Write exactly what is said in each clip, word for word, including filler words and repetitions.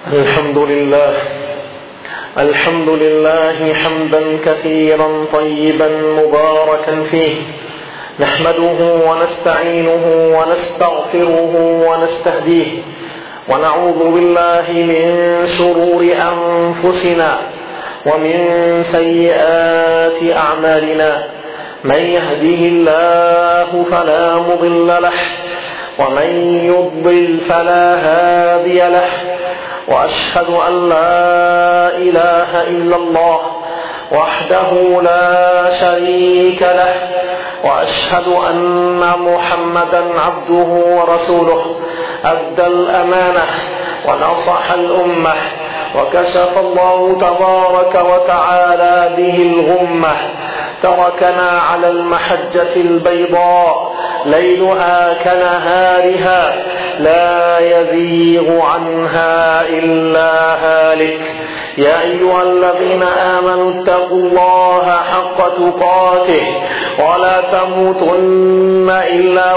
الحمد لله الحمد لله حمدا كثيرا طيبا مباركا فيه، نحمده ونستعينه ونستغفره ونستهديه، ونعوذ بالله من شرور أنفسنا ومن سيئات أعمالنا. من يهده الله فلا مضل له، ومن يضلل فلا هادي له، وأشهد أن لا إله إلا الله وحده لا شريك له، وأشهد أن محمدا عبده ورسوله، أدى الأمانة ونصح الأمة، وكشف الله تبارك وتعالى به الغمة، تركنا على المحجة البيضاء ليلها كنهارها لا يزيغ عنها إلا هالك. يا أيها الذين آمنوا اتقوا الله حق تقاته ولا تموتن إلا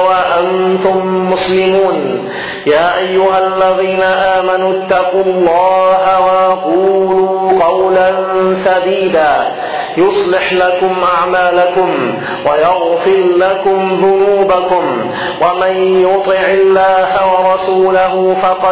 وأنتم مسلمون. يا أيها الذين آمنوا اتقوا الله وقولوا قولا سديدا يصلح لكم أعمالكم ويغفر لكم ذنوبكم، ومن يطع الله ورسوله فقد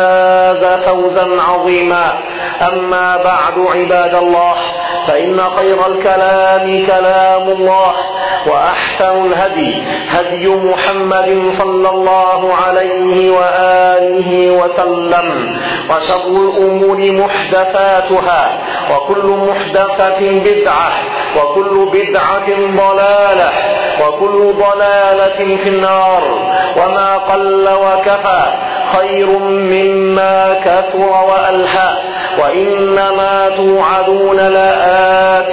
فاز فوزا عظيما. أما بعد، عباد الله، فإن خير الكلام كلام الله، وأحسن الهدي هدي محمد صلى الله عليه وآله وسلم، وشر الأمور محدثاتها، وكل محدثة بدعة، وكل بدعة ضلالة، وكل ضلالة في النار. وما قل وكفى خير مما كثر وألهى، وإنما توعدون لآت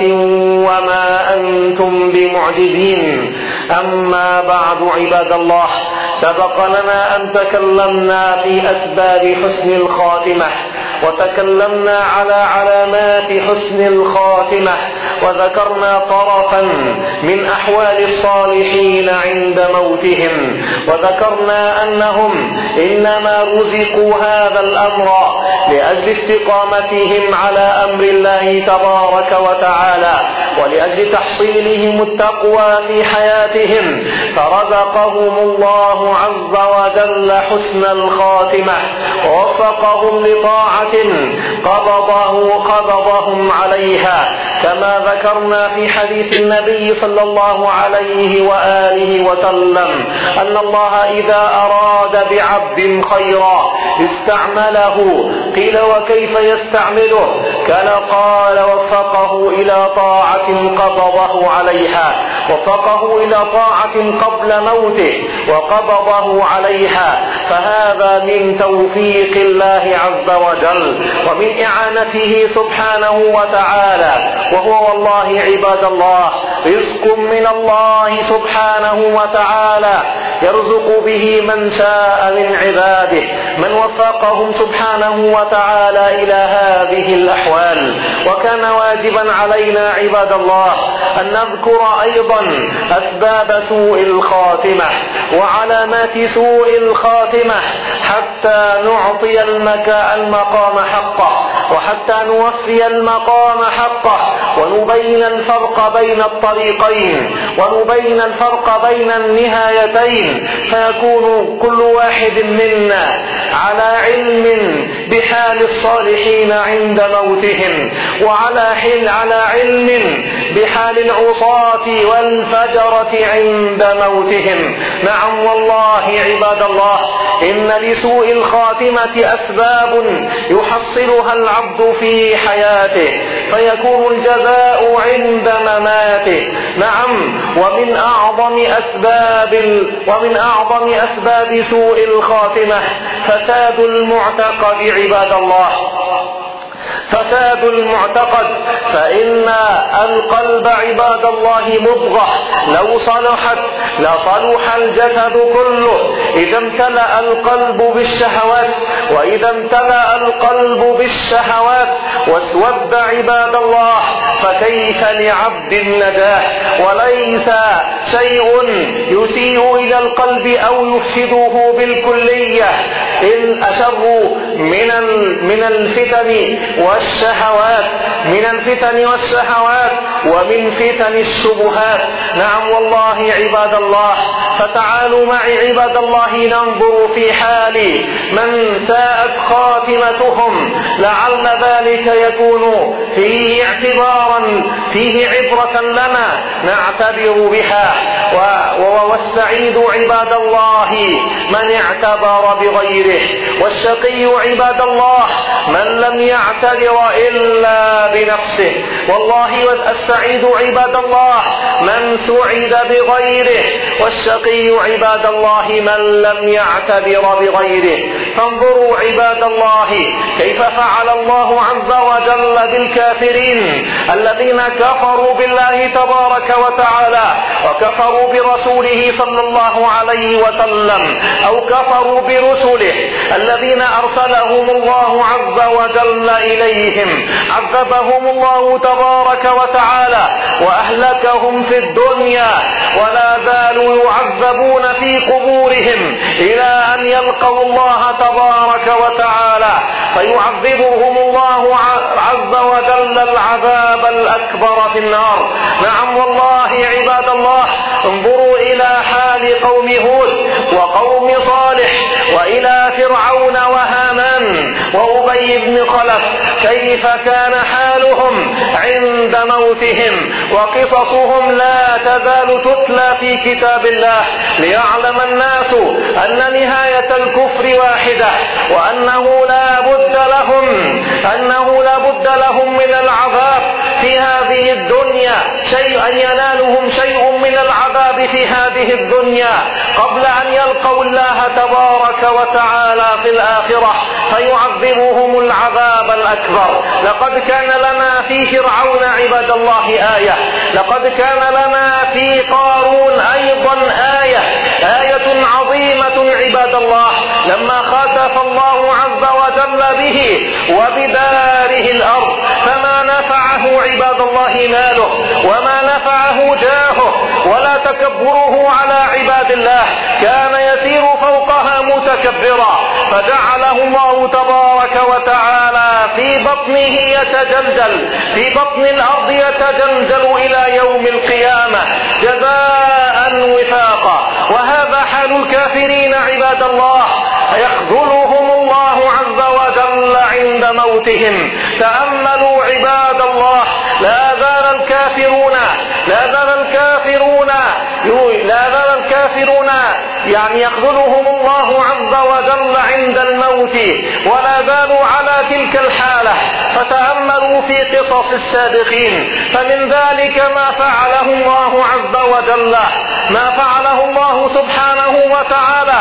وما أنتم بمعجزين. أما بعد، عباد الله، سبق لنا أن تكلمنا في أسباب حسن الخاتمة، وتكلمنا على علامات حسن الخاتمة، وذكرنا طرفا من أحوال الصالحين عند موتهم، وذكرنا أنهم إنما رزقوا هذا الأمر لأجل استقامتهم على أمر الله تبارك وتعالى، ولأجل تحصيلهم التقوى في حياتهم، فرزقهم الله عز وجل حسن الخاتمة، ووفقهم لطاعة قبضه قبضهم عليها، كما ذكرنا في حديث النبي صلى الله عليه وآله وسلم أن الله إذا أراد بعبد خيرا استعمله. قيل: وكيف يستعمله؟ كان قال: وفقه إلى طاعة قبضه عليها، وفقه إلى طاعة قبل موته وقبضه عليها. فهذا من توفيق الله عز وجل ومن إعانته سبحانه وتعالى، وهو والله عباد الله رزق من الله سبحانه وتعالى يرزق به من شاء من عباده، من وفقهم سبحانه وتعالى إلى هذه الأحوال. وكان واجبا علينا عباد الله أن نذكر أيضا أسباب سوء الخاتمة وعلامات سوء الخاتمة، حتى نعطي المقام حقه، وحتى نوفي المقام حقه، ونبين الفرق بين الطريقين، ونبين الفرق بين النهايتين، فيكون كل واحد منا على علم بحال الصالحين عند موتهم، وعلى حل على علم بحال العصاة والفجرة عند موتهم. نعم والله عباد الله، إن لسوء الخاتمة أسباب يحصلها العبد في حياته، فيكون الجزاء عند مماته. نعم، ومن أعظم أسباب ومن أعظم أسباب سوء الخاتمة فساد المعتقد عباد الله. فساد المعتقد، فإن القلب عباد الله مضغة لو صلحت لصلح الجسد كله. إذا امتلأ القلب بالشهوات وإذا امتلأ القلب بالشهوات واسود عباد الله فكيف لعبد النجاة؟ وليس شيء يسيء إلى القلب أو يفسده بالكلية إن أشر من من الفتن والشهوات من الفتن والشهوات ومن فتن الشبهات. نعم والله عباد الله. فتعالوا معي عباد الله ننظر في حال من ساءت خاتمتهم، لعل ذلك يكون فيه اعتبارا فيه عبرة لنا نعتبر بها. والسعيد عباد الله من اعتبر بغيره، والشقي عباد الله من لم يعتبر إلا بنفسه. والله السعيد عباد الله من سعد بغيره، والشقي عباد الله من لم يعتبر بغيره. فانظروا عباد الله كيف فعل الله عز وجل بالكافرين الذين كفروا بالله تبارك وتعالى وكفروا برسوله صلى الله عليه وسلم أو كفروا برسله الذين أرسلهم الله عز وجل إليهم. عذبهم الله تبارك وتعالى وأهلكهم في الدنيا، ولا زالوا يعذبون في قبورهم إلى أن يلقوا الله تبارك وتعالى، فيعذبهم الله عز وجل العذاب الأكبر في النار. نعم والله عباد الله. انظروا إلى حال قوم هود وقوم صالح وإلى فرعون وهامان وأبي بن خلف كيف كان حالهم عند موتهم، وقصصهم لا تزال تتلى في كتاب الله ليعلم الناس أن نهاية الكفر واحدة، وأنه لا بد لهم أنه لا بد لهم من العذاب في هذه الدنيا، شيء أن ينالهم شيء من العذاب في هذه الدنيا قبل أن يلقوا الله تبارك وتعالى في الآخرة فيعذبهم العذاب الأكبر. لقد كان لنا في فرعون عباد الله آية، لقد كان لنا في قارون أيضا آية آية عظيمة عباد الله، لما خسف الله عز وجل به وبداره الأرض فما نفعه عباد الله ماله وما نفعه جاهه ولا تكبره على عباد الله، كان يسير فوقها متكبرا، فجعله الله تبارك وتعالى في بطنه يتجلجل في بطن الأرض يتجلجل إلى يوم القيامة جزاء وفاقا. وهذا حال الكافرين عباد الله، يخذلهم الله عز وجل عند موتهم. تأملوا عباد الله، لا زال الكافرون لا زال الكافرون لا زال الكافرون يعني يخذلهم الله عز وجل عند الموت ولا زالوا على تلك الحالة. فتأملوا في قصص السابقين، فمن ذلك ما فعله الله عز وجل ما فعله الله سبحانه وتعالى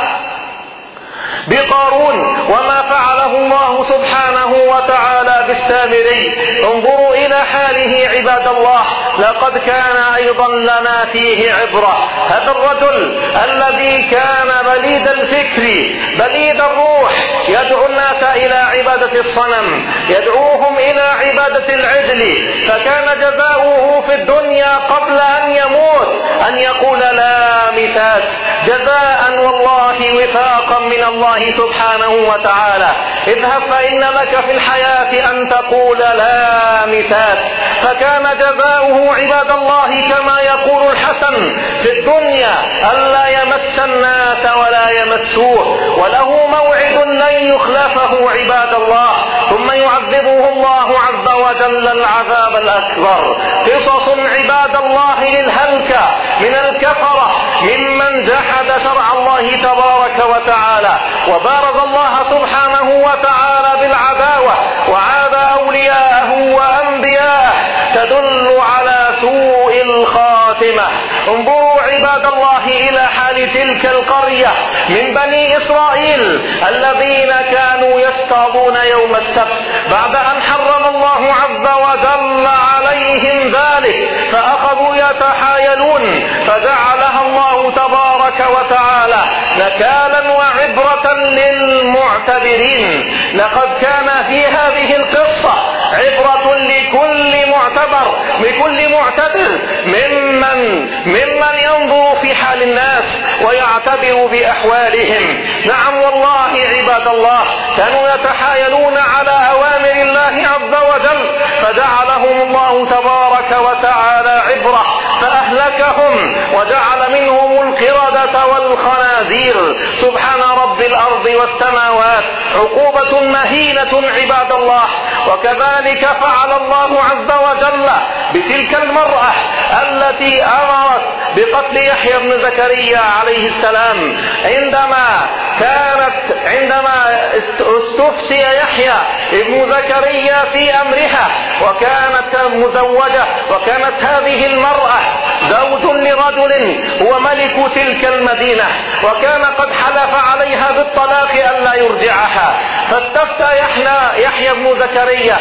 بقارون، وما فعله الله سبحانه وتعالى بالسامري. انظروا إلى حاله عباد الله، لقد كان أيضا لنا فيه عبرة. هذا الرجل الذي كان بليد الفكر بليد الروح يدعو الناس إلى عبادة الصنم، يدعوهم إلى عبادة العجل، فكان جزاؤه في الدنيا قبل أن يموت أن يقول لا مساس، جزاء والله وفاقا من الله سبحانه وتعالى. اذهب فإن لك في الحياة أن تقول لا مساس. فكان جزاؤه عباد الله كما يقول الحسن في الدنيا ألا يمس الناس ولا يمسوه، وله موعد لن يخلفه عباد الله، ثم يعذبه الله عز وجل العذاب الأكبر. قصص عباد الله للهلكة من الكفرة ممن جحد شرع الله تبارك وتعالى وبارز الله سبحانه وتعالى بالعداوة وعاد أولياءه وأنبياءه، تدل على سوء الخاتمة الخاتمة. انظروا عباد الله إلى حال تلك القرية من بني إسرائيل الذين كانوا يصطادون يوم السبت بعد أن حرم الله عز وجل عليهم ذلك، فأخذوا يتحايلون، فجعلها الله تبارك وتعالى نكالا وعبرة للمعتبرين. لقد كان في هذه القصة عبرة لكل معتبر لكل معتبر ممن ممن ينظر في حال الناس ويعتبر بأحوالهم. نعم والله عباد الله كانوا يتحايلون على أوامر الله عز وجل، فجعلهم الله تبارك وتعالى عبرة فأهلكهم وجعل منهم القردة والخنازير. سبحان رب الأرض والسماوات، عقوبة مهينة عباد الله. وكذلك فعل الله عز وجل بتلك المرأة التي أمرت بقتل يحيى بن زكريا عليه السلام عندما كانت عندما استفتي يحيى ابن زكريا في أمرها، وكانت مزوجة، وكانت هذه المرأة زوج لرجل هو ملك تلك المدينة، وكان قد حلف عليها بالطلاق ألا يرجعها. فاستفتى يحيى يحيى بن زكريا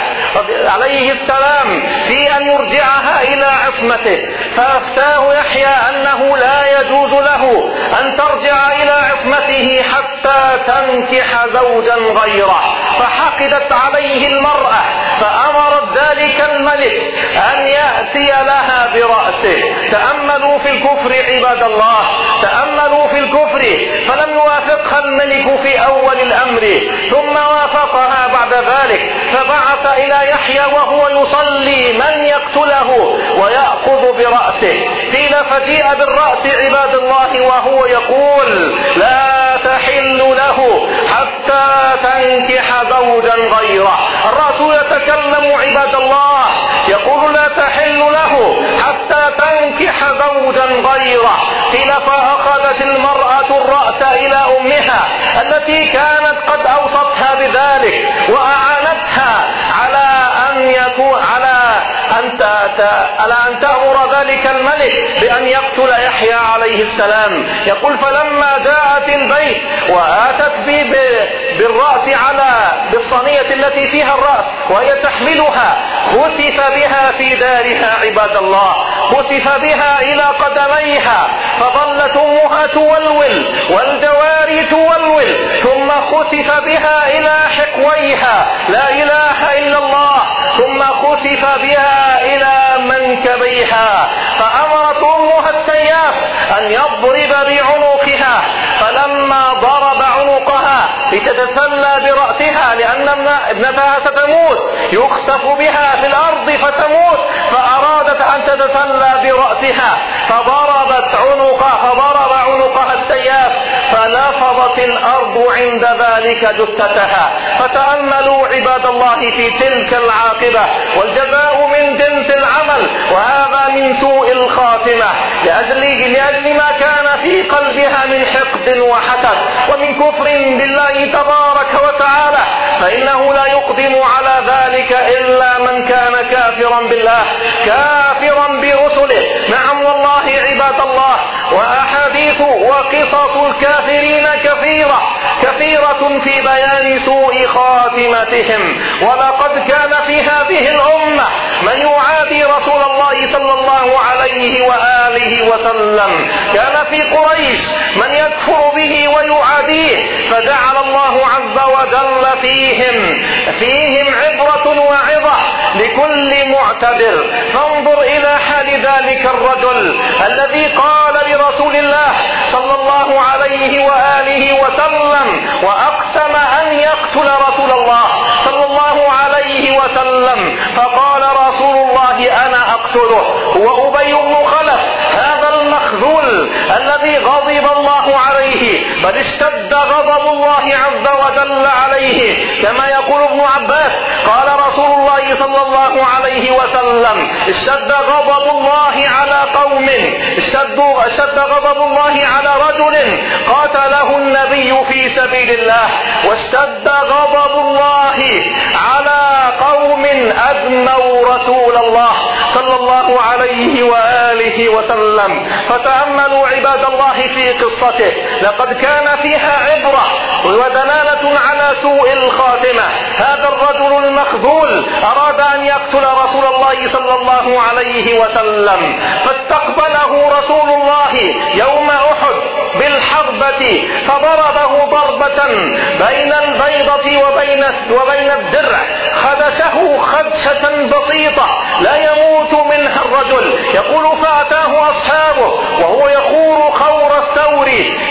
عليه السلام في أن يرجعها إلى عصمته، فأفتاه يحيى أنه لا يجوز له أن ترجع إلى عصمته حتى تنكح زوجا غيره. فحقدت عليه المرأة، فأمرت ذلك الملك أن يأتي لها برأسه. تأملوا في الكفر عباد الله، تأملوا في الكفر. فلم يوافقها الملك في أول الأمر، ثم وافقها بعد ذلك، فبعث إلى يحيى وهو يصلي من يقتله ويأخذ برأسه. قيل فجيء بالرأس عباد الله وهو يقول لا تحل له حتى تنكح زوجا غيره. الرأس يتكلم عباد الله، يقول لا تحل له حتى تنكح زوجا غيره. قيل فأخذت المرأة الرأس إلى أمها التي كانت قد أوصتها بذلك وأعانتها على أن يكون على أن على أن تأمر ذلك الملك بأن يقتل يحيى عليه السلام. يقول فلما جاءت البيت وآتت به بالرأس على بالصينية التي فيها الرأس وهي تحملها، خسف بها في دارها عباد الله، خسف بها إلى قدميها، فظلت أمها تولول والجواري تولول، ثم خسف بها إلى حقويها، لا إله إلا الله، ثم خسف بها إلى منكبيها. فأمرت أمها السياف أن يضرب بعنقها، فلما ضرب عنقها لتتسلى برأسها لأن ابنتها ستموت، يخسف بها في الأرض فتموت، فأرادت أن تتسلى برأسها فضربت عنقها فضرب عنقها السياف، فلفظت الأرض عند ذلك جثتها. فتأملوا عباد الله في تلك العاقبة، والجزاء من جنس العمل، وهذا من سوء الخاتمة لأجل, لأجل ما كان في قلبها من حقد وحسد ومن كفر بالله تبارك وتعالى، فإنه لا يقدم على ذلك إلا من كان كافرا بالله كافرا برسله. نعم والله عباد الله، وأحاديث وقصص الكافرين كثيرة كثيرة في بيان سوء خاتمتهم. ولقد كان في هذه الأمة من يعادي رسول الله صلى الله عليه وآله وسلم، كان في قريش من يكفر به ويعاديه، فجعل الله عز وجل فيهم فيهم عبرة وعظة لكل معتبر. فانظر إلى حال ذلك الرجل الذي قال لرسول الله صلى الله عليه وآله وسلم وأقسم أن يقتل رسول الله صلى الله عليه وسلم، فقال رسول الله أنا أقتله. وأبي بن خلف هذا المخذول الذي غضب الله عليه، بل اشتد غضب الله عز وجل عليه، كما يقول ابن عباس قال رسول الله صلى الله عليه وسلم اشتد غضب الله على قوم اشتد, اشتد غضب الله على رجل قاتله النبي في سبيل الله، واشتد غضب الله على قوم أدموا رسول الله صلى الله عليه وآله وسلم. فتأملوا عباد الله في قصته، لقد كان فيها عبرة ودلالة على سوء الخاتمة. هذا الرجل المخذول أراد أن يقتل رسول الله صلى الله عليه وسلم، فاستقبله رسول الله يوم أحد بالحربة فضربه ضربة بين البيضة وبين وبين الدرع، خدشه خدشة بسيطة لا يموت منها الرجل. يقول فأتاه أصحابه وهو يخور خور الثور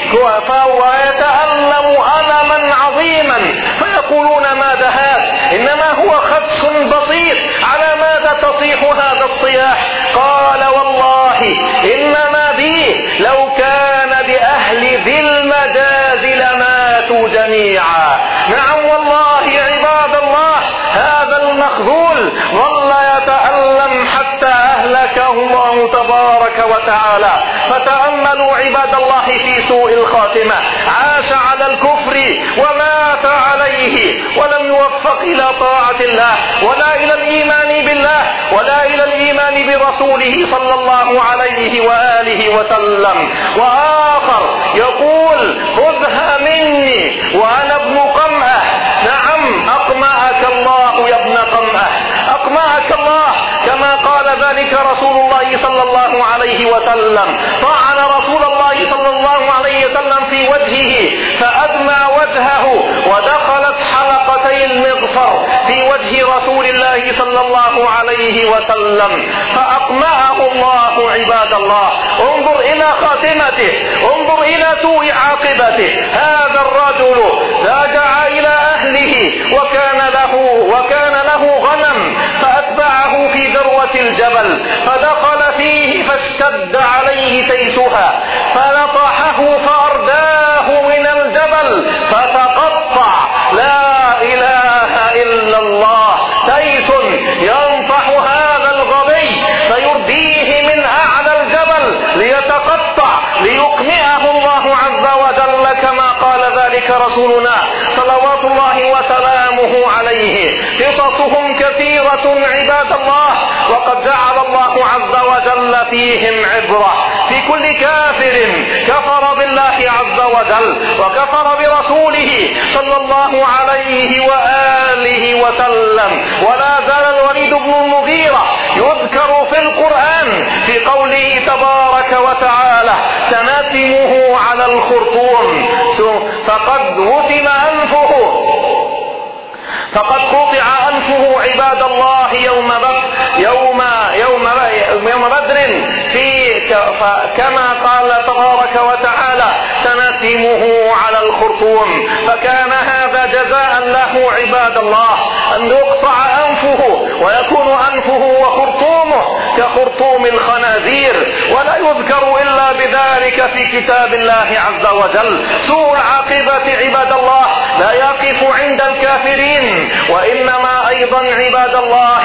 ويتألم ألما عظيما، فيقولون ما دهاك؟ إنما هو خدش بسيط، على ماذا تصيح هذا الصياح؟ قال والله إنما بي لو كان بأهل ذي المجاز لماتوا جميعا. نعم والله عباد الله، هذا المخذول ظل يتألم حتى أهلكه الله تبارك وتعالى. فتأملوا عباد الله في سوء الخاتمة، عاش على الكفر ومات عليه، ولم يوفق إلى طاعة الله ولا إلى الإيمان بالله ولا إلى الإيمان برسوله صلى الله عليه وآله وسلم. وآخر يقول خذها مني وأنا ابن قمأة. نعم أقمأك الله يا ابن قمأة، أقمأك الله، كما قال ذلك رسول الله صلى الله عليه وسلم. طعن رسول الله صلى الله عليه وسلم في وجهه فأدمى وجهه، ودخلت حلقتي المغفر في وجه رسول الله صلى الله عليه وسلم، فأقمأه الله عباد الله. انظر إلى خاتمته، انظر إلى سوء عاقبته. هذا الرجل رجع إلى أهله وكان له وكان له غنم، فأتبعه في ذروة الجبل فدخل فيه فاشتد عليه تيسها، فنطحه فأرداه من الجبل فتقطع. لا إله إلا الله، تيس ينطح هذا الغبي فيرديه من أعلى الجبل ليتقطع ليقمئه الله عز وجل، كما قال ذلك رسولنا صلوات الله وسلامه عليه. قصصهم كثيرة عباد الله، وقد جعل الله عز وجل فيهم عبرة في كل كافر كفر بالله عز وجل وكفر برسوله صلى الله عليه وآله وسلم. ولا زال الوليد بن المغيرة يذكر في القرآن في قوله تبارك وتعالى سنتمه على الخرطوم فقد وسم أنفه فقد قطع أنفه عباد الله يوم بدر يوم يوم يوم بدر في كما قال تبارك وتعالى سنتمه على الخرطوم. فكان هذا جزاء له عباد الله، أن يقطع أنفه ويكون أنفه وخرطومه كخرطوم الخنازير، ولا يذكر إلا بذلك في كتاب الله عز وجل. سوء العاقبة عباد الله لا يقف عند الكافرين، وإنما أيضا عباد الله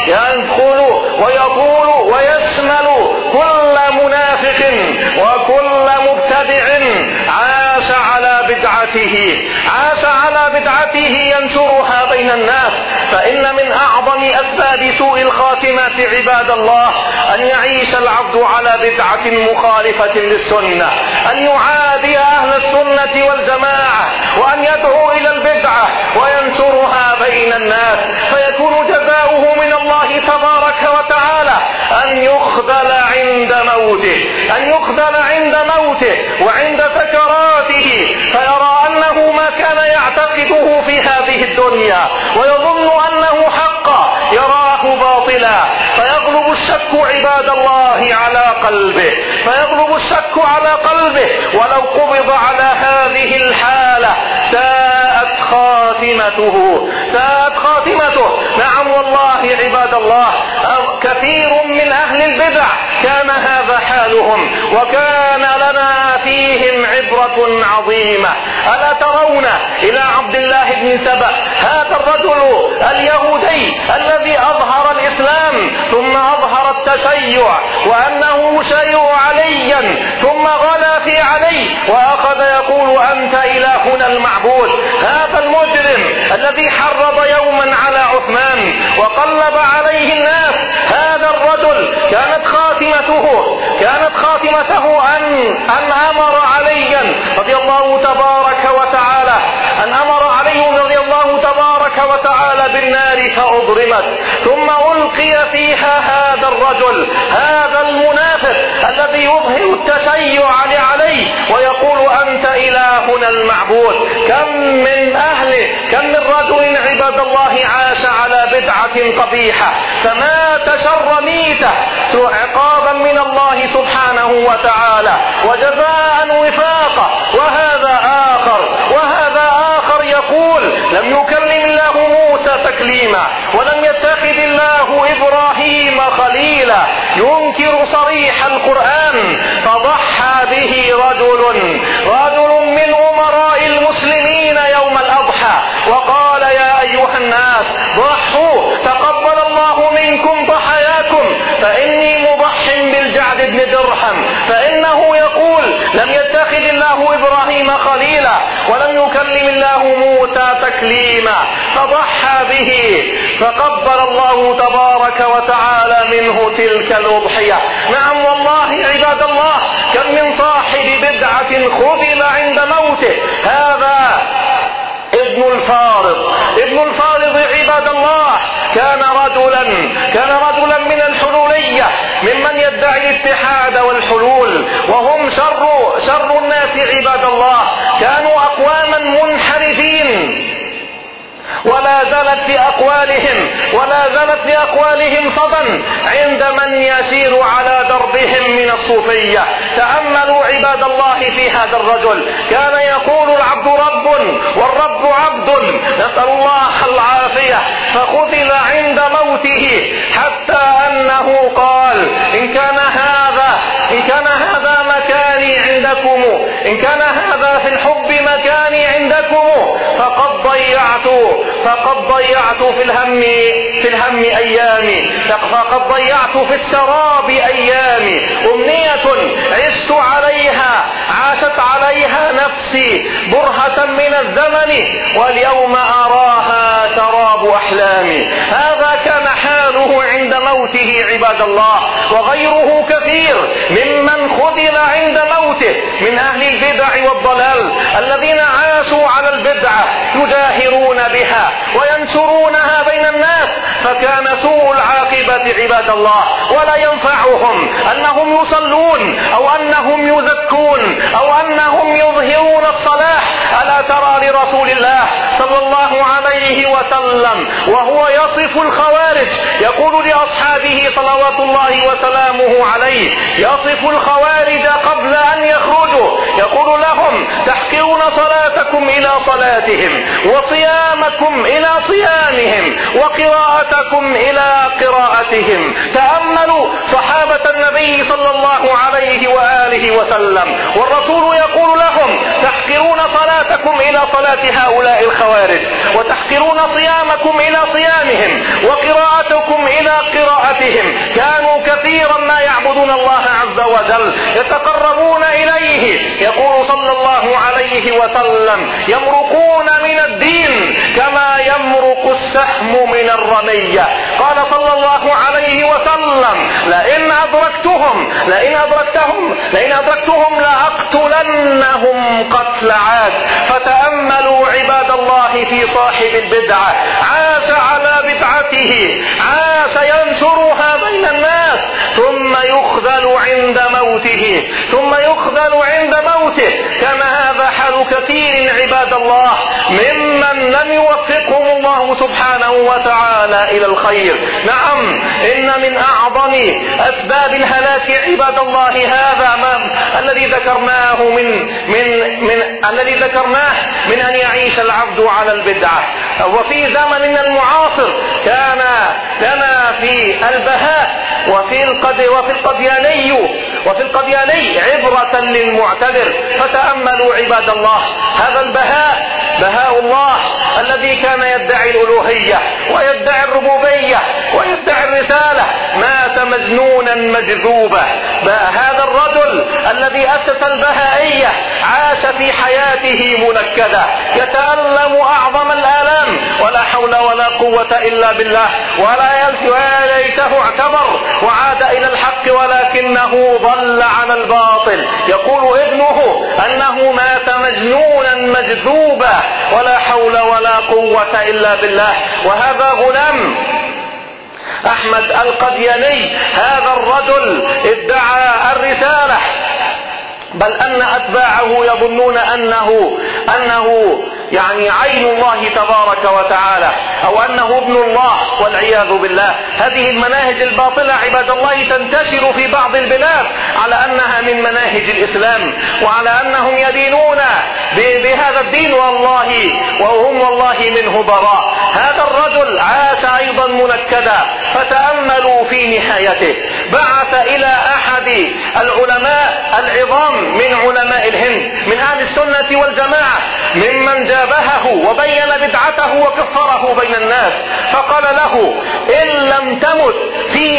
يدخل ويطول ويشمل كل منافق وكل مبتدع عاش على بدعته عاش على بدعته ينشرها بين الناس. فإن من أعظم أسباب سوء الخاتمة عباد الله أن يعيش العبد على بدعة مخالفة للسنة، أن يعادي أهل السنة والجماعة، وأن يدعو إلى البدعة وينشرها بين الناس، فيكون جزاؤه من الله تبارك وتعالى أن يخذل عند موته أن يخذل عند موته وعند سكراته، فيرى أنه ما كان يعتقده في هذه الدنيا ويظن أنه حقا يراه باطلا، فيغلب الشك عباد الله على قلبه فيغلب الشك على قلبه ولو قبض على هذه الحالة ساءت خاتمته ساءت خاتمته. نعم والله عباد الله، كثير من أهل البدع كان هذا حالهم، وكان لنا فيهم عبرة عظيمة. ألا ترون إلى عبد الله بن سبأ، هذا الرجل اليهودي الذي أظهر الإسلام ثم أظهر التشيع وأنه يشيع عليا ثم غلا في علي وأخذ يقول أنت إلهنا المعبود. هذا المجرم الذي حرض يوما على عثمان وقلب عليه الناس، هذا الرجل خاتمته كانت خاتمته أن, أن أمر عليا رضي الله تبارك وتعالى أن أمر علي رضي الله تبارك وتعالى بالنار فأضرمت، ثم ألقي فيها هذا الرجل، هذا المنافق الذي يظهر التشيع عليه ويقول أنت إلهنا المعبود. كم من أهل كم من رجل عباد الله عاش على بدعة قبيحة فمات شر ميته عقابا من الله سبحانه وتعالى وجزاء وفاقا. وهذا آخر وهذا آخر يقول لم يكلم الله موسى تكليما ولم يتخذ الله إبراهيم خليلا، ينكر صريح القرآن فضحى به رجل رجل من أمراء المسلمين يوم الأضحى وقال يا أيها الناس ضحوا تقبل الله منكم ضحاياكم فإني مضح بالجعد بن درهم، فإنه يقول لم يتخذ الله إبراهيم خليلا ولم يكلم الله موسى تكليما فضحى به فقبل الله تبارك وتعالى منه تلك الأضحية. نعم والله عباد الله كم من صاحب بدعة خذل عند موته. هذا ابن الفارض ابن الفارض عباد الله كان رجلا كان رجلا من الحلولية ممن يدعي الاتحاد والحلول، وهم شر شر الناس عباد الله. كانوا أقواما منحرفين ولا زالت في أقوالهم ولا زالت في أقوالهم صدى عند من يسير على دربهم من الصوفية. تأملوا عباد الله في هذا الرجل، كان يقول العبد رب والرب عبد، نسأل الله العافية، فقتل عند موته حتى أنه قال إن كان هذا إن كان هذا مكاني عندكم إن كان هذا في الحب مكاني عندكم فقد ضيعت فقد ضيعت في الهم في الهم أيامي فقد ضيعت في السراب أيامي، أمنية عشت عليها عاشت عليها نفسي برهة من الزمن واليوم أراها سراب أحلامي. هذا كان حاله عند موته عباد الله، وغيره كثير ممن خذل عند موته من أهل البدع والضلال الذين عاشوا على البدعة يجاهرون بها وينشرونها بين الناس، فكان سوء العاقبة عباد الله. ولا ينفعهم أنهم يصلون أو أنهم يزكون أو أنهم يظهرون الصلاح. ألا ترى لرسول الله صلى الله عليه وسلم وهو يصف الخوارج يقول لأصحابه صلوات الله وسلامه عليه، يصف الخوارج قبل أن يخرجوا يقول لهم تحقرون صلاتكم إلى صلاتهم وصيامكم إلى صيامهم وقراءتكم إلى قراءتهم. تأملوا صحابة النبي صلى الله عليه وآله وسلم والرسول يقول لهم تحقرون صلاتكم إلى صلاة هؤلاء الخوارج وتحقرون صيامكم إلى صيامهم وقراءتكم إلى قراءتهم. كانوا كثيرا ما يعبدون الله عز وجل يتقربون إليه، يقول صلى الله عليه وسلم يمرقون من الدين كما يمرق السهم من الرمية. قال صلى الله عليه وسلم لئن أدركتهم لئن أدركتهم لئن أدركتهم لأقتلنهم قتل عاد. فتأملوا عباد الله في صاحب البدعة، عاش على بدعته، عاش ينشرها بين الناس ثم يخذل عند موته ثم يخذل عند موته. كان هذا حال كثير عباد الله ممن لم يوفقهم الله سبحانه وتعالى إلى الخير. نعم إن من أعظم أسباب الهلاك عباد الله هذا ما الذي ذكرناه من من من الذي ذكرناه من أن يعيش العبد على البدعة. وفي زمننا المعاصر كان كان في البهاء وفي القد وفي القدياني وفي القدياني عبرة للمعتبر. فتأملوا عباد الله هذا البهاء، بهاء الله الذي كان يدعي الألوهية ويدعي الربوبية ويدعي الرسالة، مات مجنونا مجذوبا. هذا الرجل الذي أسس البهائية عاش في حياته منكدة يتألم أعظم الآلام الإنسان ولا حول ولا قوة إلا بالله، ولا ليته اعتبر وعاد إلى الحق ولكنه ضل على الباطل. يقول ابنه أنه مات مجنونا مجذوبا ولا حول ولا قوة إلا بالله. وهذا غلام أحمد القدياني، هذا الرجل ادعى الرسالة، بل أن أتباعه يظنون أنه أنه يعني عين الله تبارك وتعالى، أو أنه ابن الله والعياذ بالله. هذه المناهج الباطلة عباد الله تنتشر في بعض البلاد على أنها من مناهج الإسلام، وعلى أنهم يدينون بهذا الدين والله وهم والله منه براء. هذا الرجل عاش أيضا منكدا، فتأملوا في نهايته. بعث إلى أحد العلماء العظام من علماء الهند من أهل السنة والجماعة ممن جابهه وبين بدعته وكفره بين الناس، فقال له: إن لم تمت في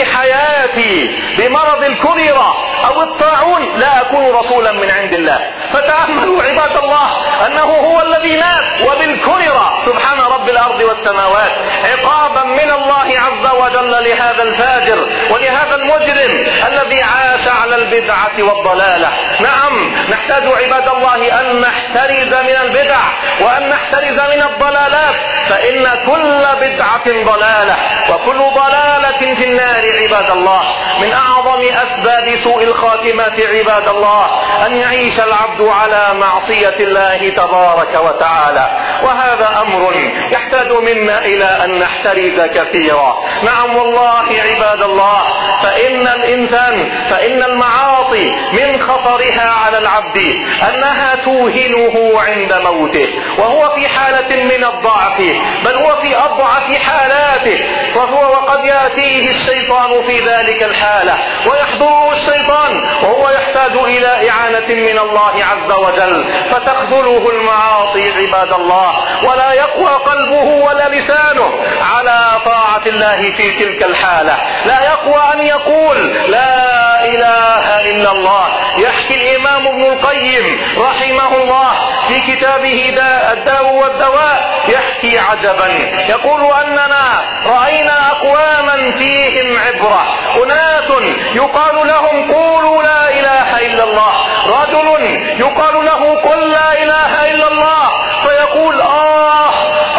حياتي بمرض الكوليرا أو الطاعون لا أكون رسولا من عند الله. فتأملوا عباد الله أنه هو الذي مات وبالكوليرا، سبحان رب الأرض والسماوات، عقابا من الله عز وجل لهذا الفاجر ولهذا المجرم الذي عاش على البدعة والضلالة. نعم، نحتاج عباد الله أن نحترز من البدع وأن نحترز من الضلالات، فإن كل بدعة ضلالة وكل ضلالة في النار عباد الله. من أعظم أسباب سوء الخاتمة عباد الله أن يعيش العبد على معصية الله تبارك وتعالى، وهذا أمر يحتاج منا إلى أن نحترز كثيرا. نعم والله عباد الله، فإن الإنسان فإن المعاصي من خطرها على العبد أنها توهنه عند موته وهو في حالة من الضعف، بل هو في أضعف حالاته، وهو وقد يأتيه الشيطان في ذلك الحالة ويحضره الشيطان وهو يحتاج إلى إعانة من الله عز وجل، فتخذله المعاصي عباد الله، ولا يقوى قلبه ولا لسانه على طاعة الله في تلك الحالة. لا يقوى أن يقول لا إله إلا الله. يحكي الإمام ابن القيم رحمه الله في كتابه الداء والدواء، يحكي عجبا، يقول أننا رأينا أقواما فيهم عبرة، أناس يقال لهم قولوا لا إله إلا الله، رجل يقال له قل لا إله إلا الله فيقول آه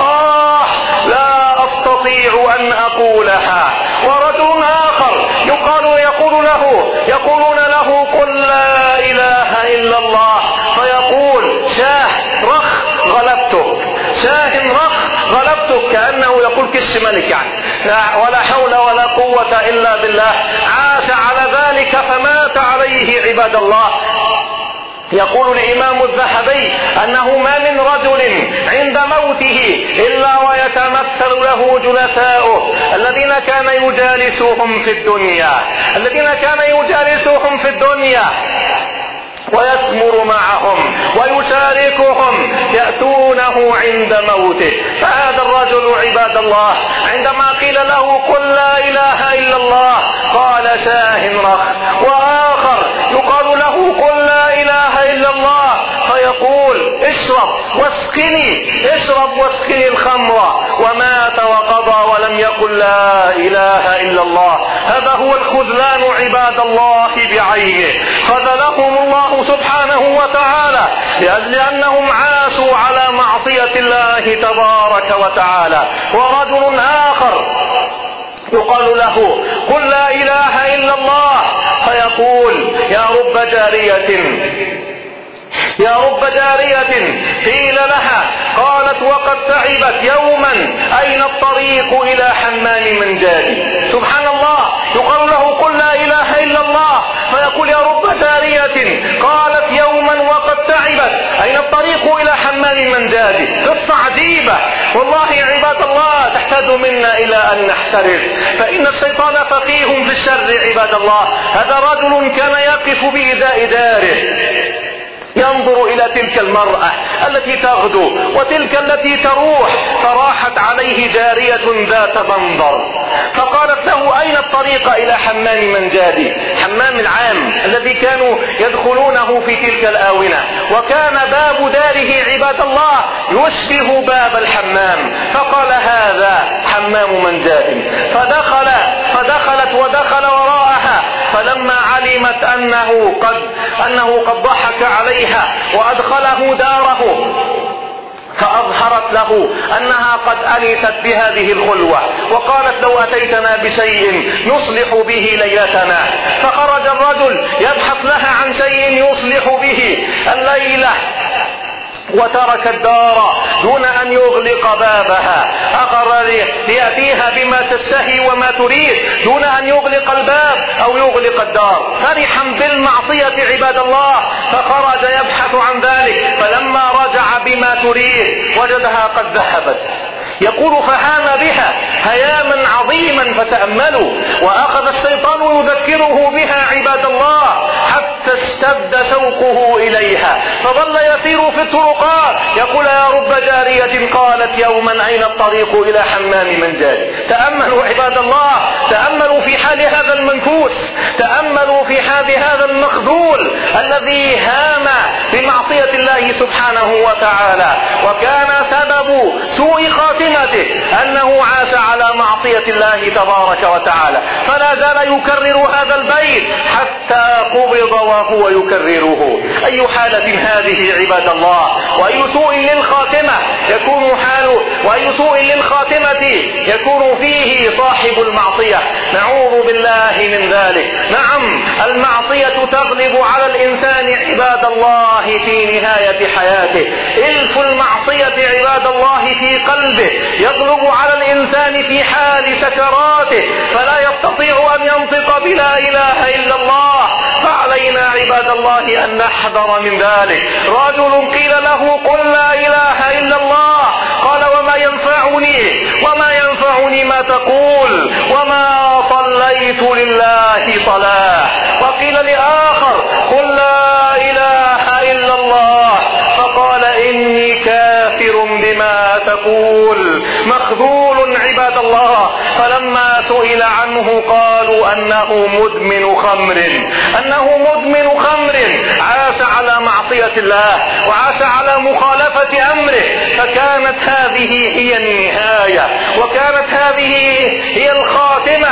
آه لا أستطيع أن أقولها، ورجل آخر يقال يقول له يقولون له قل لا إله إلا الله فيقول شاه رخ غلبتك، شاه رخ غلبتك، كأنه يقول كش ملك يعني، ولا حول ولا قوة إلا بالله. عاش على ذلك فمات عليه عباد الله. يقول الإمام الذهبي أنه ما من رجل عند موته إلا ويتمثل له جلساؤه الذين كان يجالسهم في الدنيا الذين كان يجالسهم في الدنيا ويسمر معهم ويشاركهم، يأتونه عند موته. فهذا الرجل عباد الله عندما قيل له قل لا إله إلا الله قال شاه رخ، وآخر يقال له قل لا إله إلا الله فيقول اشرب واسقني اشرب واسقني الخمر، ومات وقضى ولم يقل لا إله إلا الله. هذا هو الخذلان عباد الله بعينه، خذلهم الله سبحانه وتعالى لأجل أنهم عاشوا على معصية الله تبارك وتعالى. ورجل آخر يقال له قل لا إله إلا الله فيقول يا رب جارية يا رب جارية قيل لها قالت وقد تعبت يوما أين الطريق إلى حمام من جاري. سبحان الله، يقال له قل لا إله إلا الله فيقول يا رب جارية قالت يوما وقد تعبت أين الطريق إلى حمام من جاري. قصة عجيبة والله عباد الله، تحتاج منا إلى أن نحترز، فإن الشيطان فقيه في الشر عباد الله. هذا رجل كان يقف بإيذاء داره، ينظر إلى تلك المرأة التي تغدو وتلك التي تروح، فراحت عليه جارية ذات منظر فقالت له: أين الطريق إلى حمام منجادي؟ حمام العام الذي كانوا يدخلونه في تلك الآونة، وكان باب داره عباد الله يشبه باب الحمام، فقال: هذا حمام منجادي. فدخل فدخلت ودخل وراءها، فلما علمت أنه قد أنه قد ضحك عليها وأدخله داره، فأظهرت له أنها قد أنست بهذه الخلوة، وقالت: لو أتيتنا بشيء نصلح به ليلتنا. فخرج الرجل يبحث لها عن شيء يصلح به الليلة، وترك الدار دون أن يغلق بابها. أقر ليأتيها بما تشتهي وما تريد دون أن يغلق الباب أو يغلق الدار، فرحا بالمعصية عباد الله، فخرج يبحث عن ذلك، فلما رجع بما تريد وجدها قد ذهبت. يقول: فهام بها هياما عظيما، فتأملوا، وأخذ الشيطان يذكره بها عباد الله حتى اشتد شوقه إليها، فظل يسير في الطرقات يقول: يا رب جارية قالت يوما أين الطريق إلى حمام منجاد. تأملوا عباد الله، تأملوا في حال هذا المنكوس، تأملوا في حال هذا المخذول الذي هام بمعصية الله سبحانه وتعالى، وكان سبب سوء خاتمته أنه عاش على معصية الله تبارك وتعالى، فلا زال يكرر هذا البيت حتى قبض وهو يكرره. أي حالة هذه عباد الله، وأي سوء للخاتمة يكون حاله، وأي سوء للخاتمة يكون فيه صاحب المعصية. نعوذ بالله من ذلك. نعم، المعصية تغلب على الإنسان عباد الله في نهاية حياته. إلف المعصية عباد الله في قلبه يغلب على الإنسان في حال سكراته، فلا يستطيع أن ينطق بلا إله إلا الله. فعلينا عباد الله أن نحذر من ذلك. رجل قيل له: قل لا إله إلا الله، قال: وما ينفعني وما ينفعني ما تقول، وما صليت لله صلاة. وقيل لآخر: قل لا إله إلا الله، فقال: إني كافر بما تقول. مخذول عباد الله. فلما سئل عنه قالوا أنه مدمن خمر، أنه مدمن خمر، عاش على معصية الله وعاش على مخالفة أمره، فكانت هذه هي النهاية، وكانت هذه هي الخاتمة،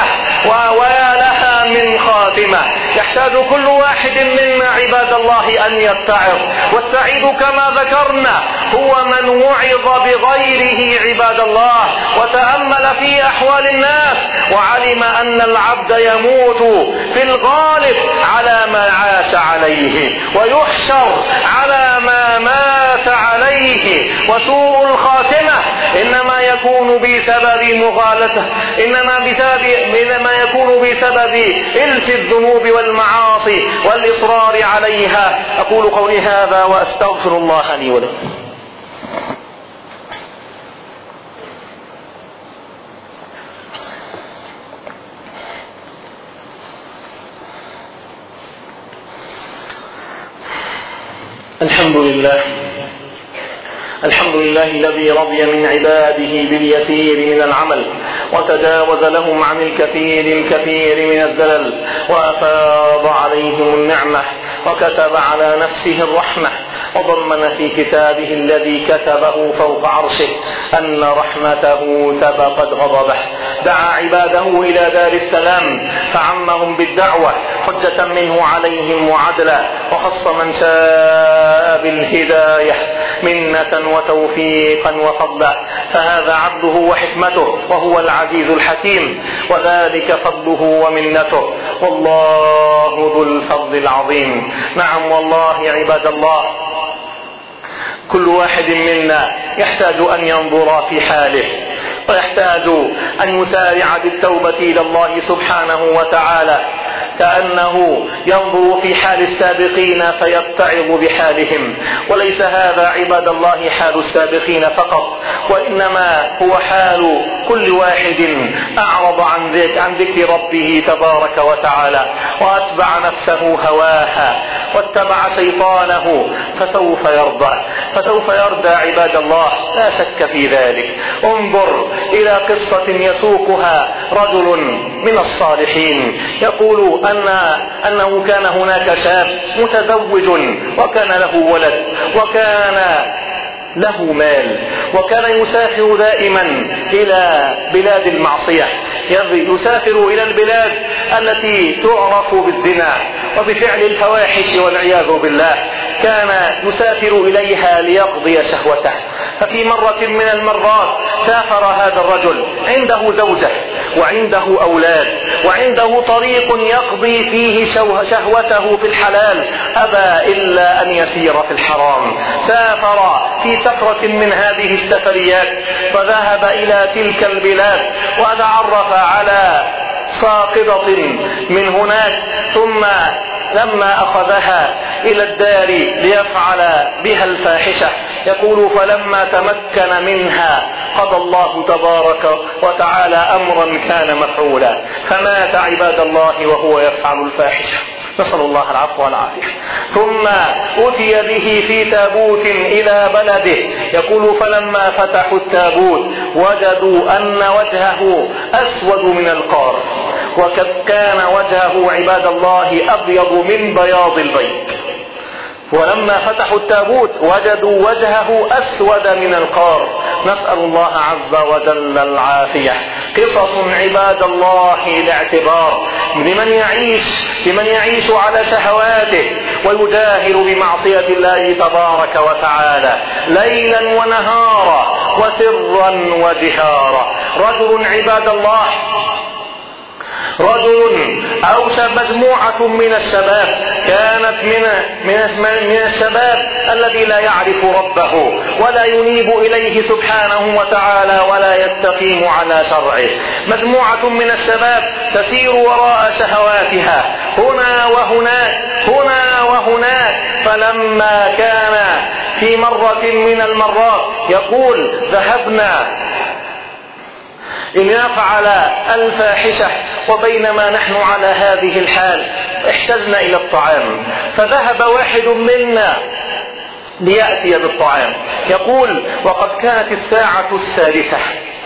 ويا لها من خاتمة. يحتاج كل واحد منا عباد الله أن يتعظ، والسعيد كما ذكرنا هو من وعظ بغيره عباد الله، وتأمل في أحوال الناس وعلم أن العبد يموت في الغالب على ما عاش عليه، ويحشر على ما مات عليه. وسوء الخاتمة إنما يكون بسبب مغالطة، إنما بسبب إنما يكون بسبب إلف الذنوب والمعاصي والإصرار عليها. أقول قولي هذا وأستغفر الله لي ولكم. الحمد لله الحمد لله الذي رضي من عباده باليسير من العمل، وتجاوز لهم عن الكثير الكثير من الزلل، وأفاض عليهم النعمة، وكتب على نفسه الرحمة، وضمن في كتابه الذي كتبه فوق عرشه أن رحمته سبقت غضبه. دعا عباده إلى دار السلام فعمهم بالدعوة حجة منه عليهم وعدلا، وخص من شاء بالهداية منة وتوفيقا وفضلا، فهذا عبده وحكمته، وهو العزيز الحكيم، وذلك فضله ومنته، والله ذو الفضل العظيم. نعم والله عباد الله، كل واحد منا يحتاج أن ينظر في حاله، ويحتاج أن يسارع بالتوبة إلى الله سبحانه وتعالى، كأنه ينظر في حال السابقين فيتعظ بحالهم. وليس هذا عباد الله حال السابقين فقط، وإنما هو حال كل واحد أعرض عن ذكر ربه تبارك وتعالى وأتبع نفسه هواها واتبع شيطانه فسوف يرضى فسوف يرضى عباد الله، لا شك في ذلك. انظر إلى قصة يسوقها رجل من الصالحين، يقول أن أنه كان هناك شاب متزوج وكان له ولد وكان له مال، وكان يسافر دائما إلى بلاد المعصية، يسافر إلى البلاد التي تعرف بالزنا وبفعل الفواحش والعياذ بالله، كان يسافر إليها ليقضي شهوته. ففي مرة من المرات سافر هذا الرجل، عنده زوجة وعنده أولاد وعنده طريق يقضي فيه شهوته في الحلال، أبى إلا أن يسير في الحرام. سافر في سفرة من هذه السفريات فذهب إلى تلك البلاد وتعرف على ساقطة من هناك، ثم لما أخذها إلى الدار ليفعل بها الفاحشة، يقول فلما تمكن منها قضى الله تبارك وتعالى أمرا كان مفعولا، فمات عباد الله وهو يفعل الفاحشة، نسأل الله العفو والعافية. ثم أتي به في تابوت إلى بلده، يقول فلما فتحوا التابوت وجدوا أن وجهه أسود من القار، وقد كان وجهه عباد الله أبيض من بياض البيض. ولما فتحوا التابوت وجدوا وجهه أسود من القار، نسأل الله عز وجل العافية. قصص عباد الله لاعتبار لمن يعيش لمن يعيش على شهواته ويجاهر بمعصية الله تبارك وتعالى ليلا ونهارا وسرا وجهارا. رجل عباد الله رجل أو مجموعة من الشباب كانت من من الشباب الذي لا يعرف ربه ولا ينيب إليه سبحانه وتعالى ولا يستقيم على شرعه. مجموعة من الشباب تسير وراء شهواتها هنا وهناك هنا وهناك. فلما كان في مرة من المرات يقول ذهبنا لنفعل الفاحشة، وبينما نحن على هذه الحال احتجنا إلى الطعام، فذهب واحد منا ليأتي بالطعام، يقول وقد كانت الساعة الثالثة،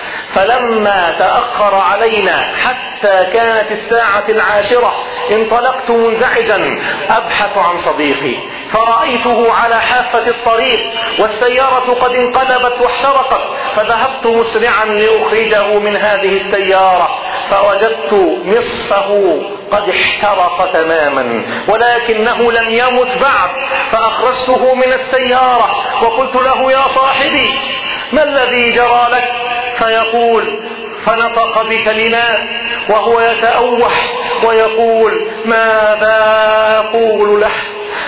فلما تأخر علينا حتى كانت الساعة العاشرة انطلقت منزعجا أبحث عن صديقي، فرأيته على حافة الطريق والسيارة قد انقلبت واحترقت، فذهبت مسرعا لأخرجه من هذه السيارة، فوجدت نصفه قد احترق تماما ولكنه لم يمت بعد، فأخرجته من السيارة وقلت له يا صاحبي ما الذي جرى لك؟ فيقول فنطق بكلمات وهو يتأوح ويقول ماذا أقول له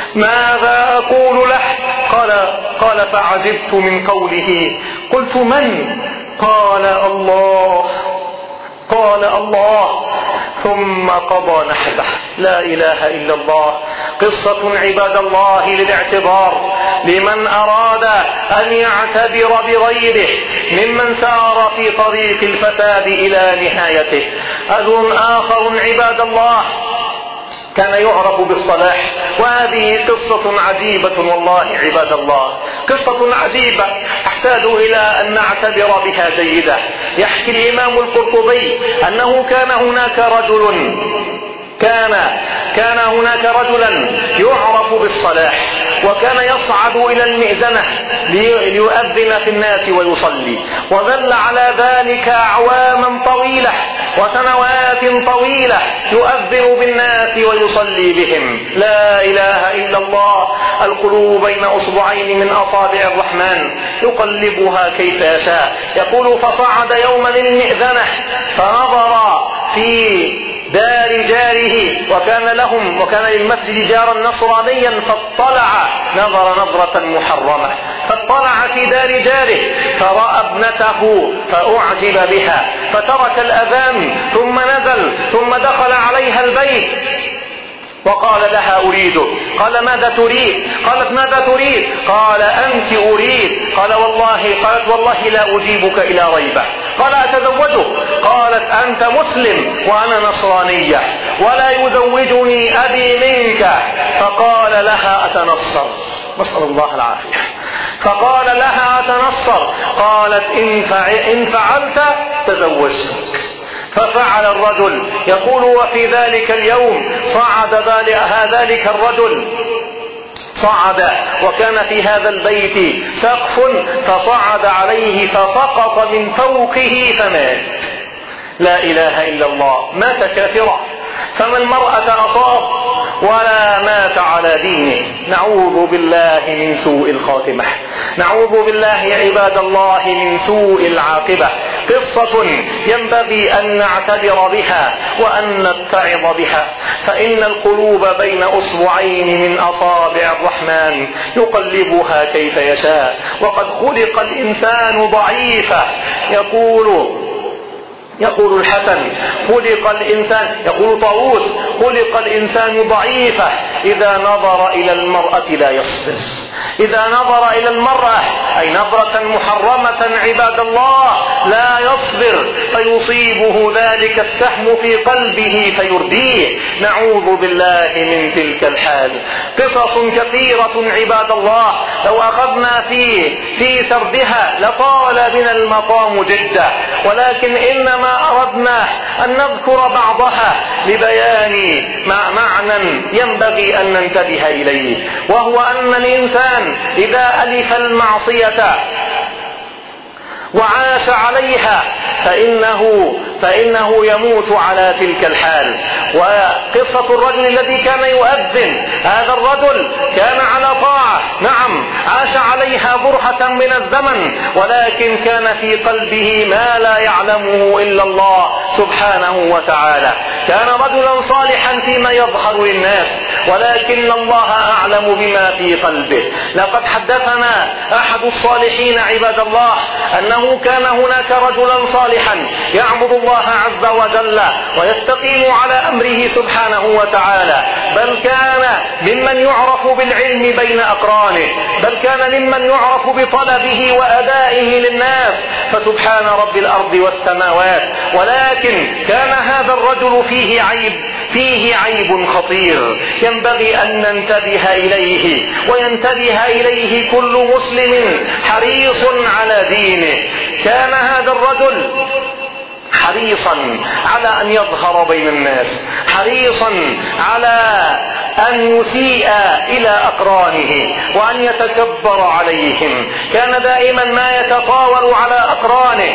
ماذا أقول له؟ قال قال فعجبت من قوله، قلت من؟ قال الله قال الله ثم قضى نحبه. لا إله إلا الله. قصة عباد الله للاعتبار لمن أراد أن يعتبر بغيره ممن سار في طريق الفساد إلى نهايته. أذن آخر عباد الله كان يعرف بالصلاح، وهذه قصة عجيبة والله عباد الله، قصة عجيبة أحتاج إلى أن نعتبر بها جيدا. يحكي الإمام القرطبي أنه كان هناك رجل كان كان هناك رجلا يعرف بالصلاح، وكان يصعد إلى المئذنة ليؤذن في الناس ويصلي، وظل على ذلك أعواما طويلة وسنوات طويلة يؤذن بالناس ويصلي بهم. لا إله إلا الله. القلوب بين أصبعين من أصابع الرحمن يقلبها كيف يشاء. يقول فصعد يوما المئذنة فنظر في دار جاره، وكان لهم وكان للمسجد جارا نصرانيا، فاطلع نظر نظرة محرمة، فاطلع في دار جاره فرأى ابنته فأعجب بها، فترك الأذان ثم نزل ثم دخل عليها البيت وقال لها أريدك. قال ماذا تريد؟ قالت ماذا تريد؟ قال أنت أريد. قال والله قالت والله لا أجيبك إلى ريبة. قال أتزوجك؟ قالت أنت مسلم وأنا نصرانية ولا يزوجني أبي منك. فقال لها أتنصر؟ نسأل الله العافية. فقال لها أتنصر؟ قالت إن فعلت تزوجتك. ففعل الرجل. يقول وفي ذلك اليوم صعد ذلك الرجل صعد وكان في هذا البيت سقف فصعد عليه فسقط من فوقه فمات. لا إله إلا الله. مات كافرا. فما المرأة أصاب ولا مات على دينه. نعوذ بالله من سوء الخاتمة. نعوذ بالله يا عباد الله من سوء العاقبة. قصة ينبغي أن نعتبر بها وأن نتعظ بها، فإن القلوب بين أصبعين من أصابع الرحمن يقلبها كيف يشاء، وقد خلق الإنسان ضعيفا. يقول يقول الحسن خلق الإنسان يقول طاووس خلق الإنسان ضعيفا إذا نظر إلى المرأة لا يصبر. إذا نظر إلى المرأة أي نظرة محرمة عباد الله لا يصبر، فيصيبه ذلك السهم في قلبه فيرديه. نعوذ بالله من تلك الحال. قصص كثيرة عباد الله لو أخذنا في في سردها لطال بنا المقام جدا، ولكن إنما أردنا أن نذكر بعضها لبيان معنى ينبغي أن ننتبه إليه، وهو أن الإنسان إذا ألف المعصية وعاش عليها فإنه, فإنه يموت على تلك الحال. وقصة الرجل الذي كان يؤذن، هذا الرجل كان على طاعة، نعم عاش عليها برهة من الزمن، ولكن كان في قلبه ما لا يعلمه إلا الله سبحانه وتعالى. كان رجلا صالحا فيما يظهر للناس، ولكن الله أعلم بما في قلبه. لقد حدثنا أحد الصالحين عباد الله أنه كان هناك رجلا صالحا يعبد الله عز وجل ويستقيم على أمره سبحانه وتعالى، بل كان ممن يعرف بالعلم بين أقرانه، بل كان ممن يعرف بطلبه وأدائه للناس، فسبحان رب الأرض والسماوات. ولكن كان هذا الرجل فيه عيب فيه عيب خطير ينبغي أن ننتبه إليه، وينتبه إليه كل مسلم حريص على دينه. كان هذا الرجل حريصا على أن يظهر بين الناس، حريصا على أن يسيء إلى أقرانه وأن يتكبر عليهم. كان دائما ما يتطاول على أقرانه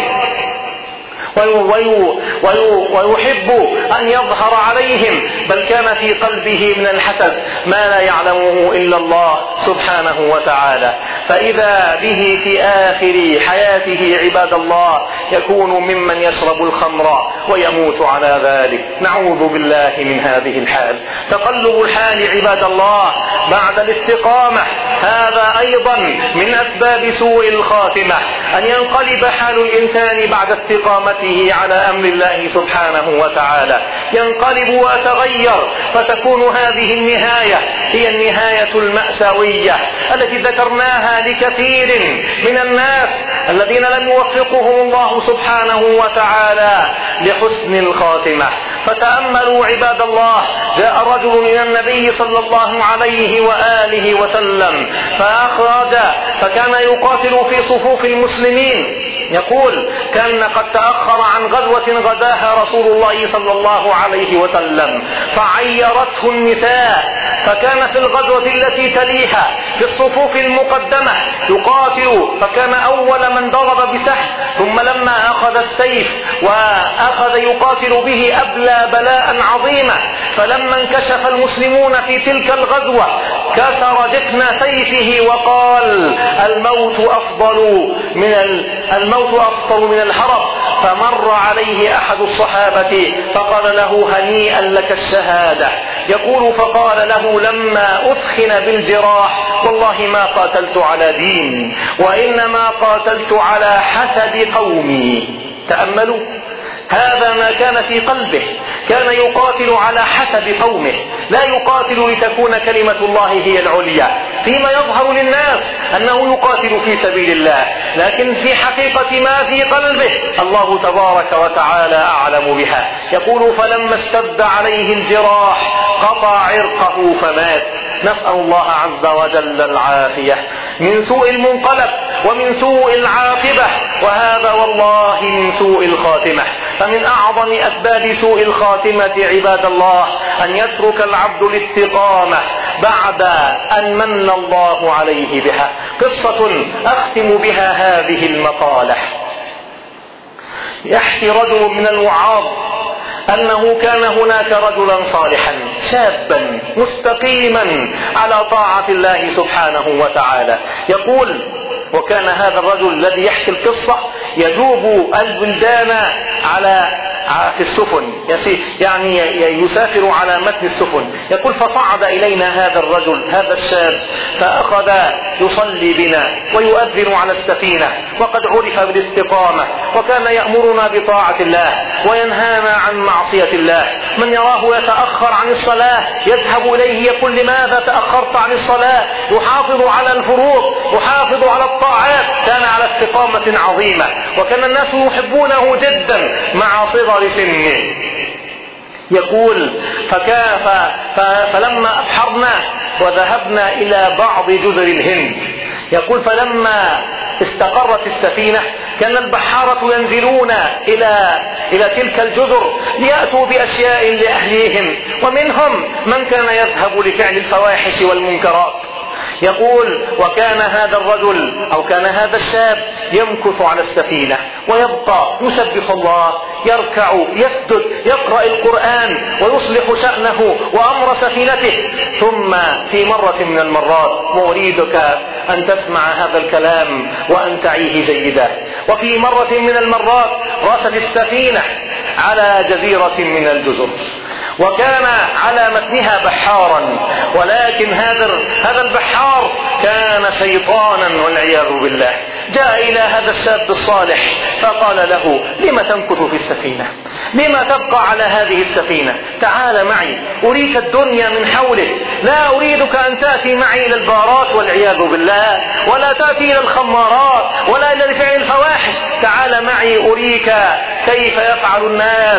ويحب أن يظهر عليهم، بل كان في قلبه من الحسد ما لا يعلمه إلا الله سبحانه وتعالى. فإذا به في آخر حياته عباد الله يكون ممن يشرب الخمر ويموت على ذلك. نعوذ بالله من هذه الحال. تقلب الحال عباد الله بعد الاستقامة هذا أيضا من أسباب سوء الخاتمة، أن ينقلب حال الإنسان بعد استقامته على أمر الله سبحانه وتعالى، ينقلب ويتغير، فتكون هذه النهاية هي النهاية المأساوية التي ذكرناها لكثير من الناس الذين لم يوفقهم الله سبحانه وتعالى لحسن الخاتمة. فتأملوا عباد الله، جاء رجل إلى النبي صلى الله عليه وآله وسلم فأخرج فكان يقاتل في صفوف المسلمين. يقول كان قد تأخر عن غزوة غزاها رسول الله صلى الله عليه وسلم فعيرته النساء، فكان في الغزوة التي تليها في الصفوف المقدمة يقاتل، فكان أول من ضرب بسهم، ثم لما أخذ السيف وأخذ يقاتل به أبلى بلاء عظيما. فلما انكشف المسلمون في تلك الغزوة كسر جفن سيفه وقال الموت أفضل من الموت أفضل من الهرب. فمر عليه أحد الصحابة فقال له هنيئا لك الشهادة، يقول فقال له لما أثخن بالجراح والله ما قاتلت على دين وإنما قاتلت على حسد قومي. تأملوا هذا ما كان في قلبه، كان يقاتل على حسب قومه، لا يقاتل لتكون كلمة الله هي العليا فيما يظهر للناس أنه يقاتل في سبيل الله، لكن في حقيقة ما في قلبه الله تبارك وتعالى أعلم بها. يقول فلما اشتد عليه الجراح قطع عرقه فمات. نسأل الله عز وجل العافية من سوء المنقلب ومن سوء العاقبة، وهذا والله من سوء الخاتمة. فمن أعظم أسباب سوء الخاتمة عباد الله أن يترك العبد الاستقامة بعد أن من الله عليه بها. قصة أختم بها هذه المقالة. يحكي رجل من الوعاظ أنه كان هناك رجلا صالحا شابا مستقيما على طاعة الله سبحانه وتعالى. يقول وكان هذا الرجل الذي يحكي القصة يجوب البلدان على في السفن، يعني يسافر على متن السفن. يقول فصعد إلينا هذا الرجل هذا الشاب فأخذ يصلي بنا ويؤذن على السفينة وقد عرف بالاستقامة، وكان يأمرنا بطاعة الله وينهانا عن معصية الله. من يراه يتأخر عن الصلاة يذهب إليه يقول لماذا تأخرت عن الصلاة؟ يحافظ على الفروض، يحافظ على الطاعات، كان على استقامة عظيمة، وكان الناس يحبونه جدا مع صغر سنه. يقول فكاف فلما أبحرنا وذهبنا إلى بعض جزر الهند، يقول فلما استقرت السفينة كان البحارة ينزلون إلى إلى تلك الجزر ليأتوا بأشياء لأهليهم، ومنهم من كان يذهب لفعل الفواحش والمنكرات. يقول وكان هذا الرجل أو كان هذا الشاب يمكث على السفينة ويبقى يسبح الله، يركع، يسجد، يقرأ القرآن ويصلح شأنه وأمر سفينته. ثم في مرة من المرات وأريدك أن تسمع هذا الكلام وأن تعيه جيدا، وفي مرة من المرات رست السفينة على جزيرة من الجزر، وكان على متنها بحارا، ولكن هذا هذا البحار كان شيطانا والعياذ بالله. جاء إلى هذا الشاب الصالح فقال له لما تمكث في السفينة؟ لما تبقى على هذه السفينة؟ تعال معي أريك الدنيا من حولك، لا أريدك أن تأتي معي إلى البارات والعياذ بالله، ولا تأتي إلى الخمارات ولا إلى فعل الفواحش. تعال معي أريك كيف يفعل الناس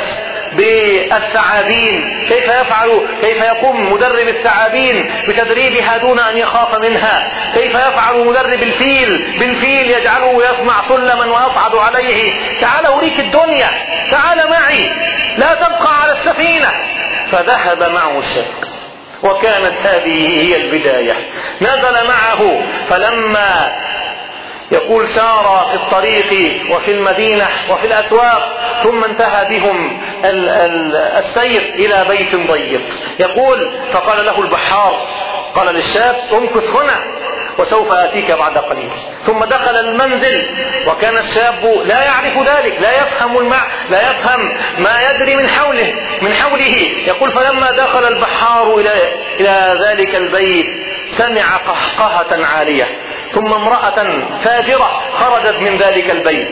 بالثعابين، كيف يفعل كيف يقوم مدرب الثعابين بتدريبها دون أن يخاف منها، كيف يفعل مدرب الفيل بالفيل يجعله يصنع سلما ويصعد عليه. تعال أريك الدنيا، تعال معي، لا تبقى على السفينة. فذهب معه الشاب، وكانت هذه هي البداية. نزل معه فلما يقول سار في الطريق وفي المدينة وفي الأسواق، ثم انتهى بهم السير إلى بيت ضيق. يقول فقال له البحار قال للشاب امكث هنا وسوف آتيك بعد قليل. ثم دخل المنزل وكان الشاب لا يعرف ذلك، لا يفهم المع... لا يفهم ما يدري من حوله من حوله. يقول فلما دخل البحار إلى إلى ذلك البيت سمع قهقهة عالية، ثم امرأة فاجرة خرجت من ذلك البيت،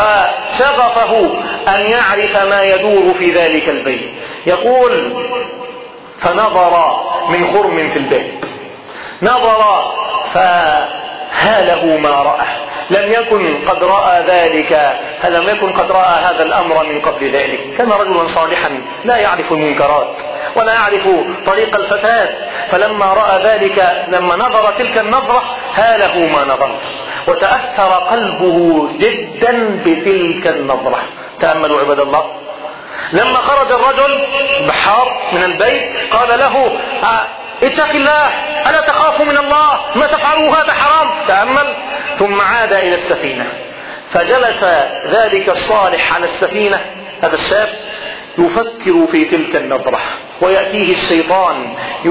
فشغفه أن يعرف ما يدور في ذلك البيت. يقول فنظر من خرم في البيت، نظر فهاله ما رأى، لم يكن قد رأى ذلك لم يكن قد رأى هذا الأمر من قبل ذلك. كان رجلا صالحا لا يعرف المنكرات ولا يعرف طريق الفساد، فلما رأى ذلك لما نظر تلك النظرة هاله ما نظر، وتأثر قلبه جدا بتلك النظرة. تأملوا عباد الله. لما خرج الرجل بحار من البيت قال له اتق الله، ألا تخاف من الله؟ ما تفعله هذا حرام. تأمل. ثم عاد إلى السفينة، فجلس ذلك الصالح على السفينة هذا الشاب يفكر في تلك النظرة، ويأتيه الشيطان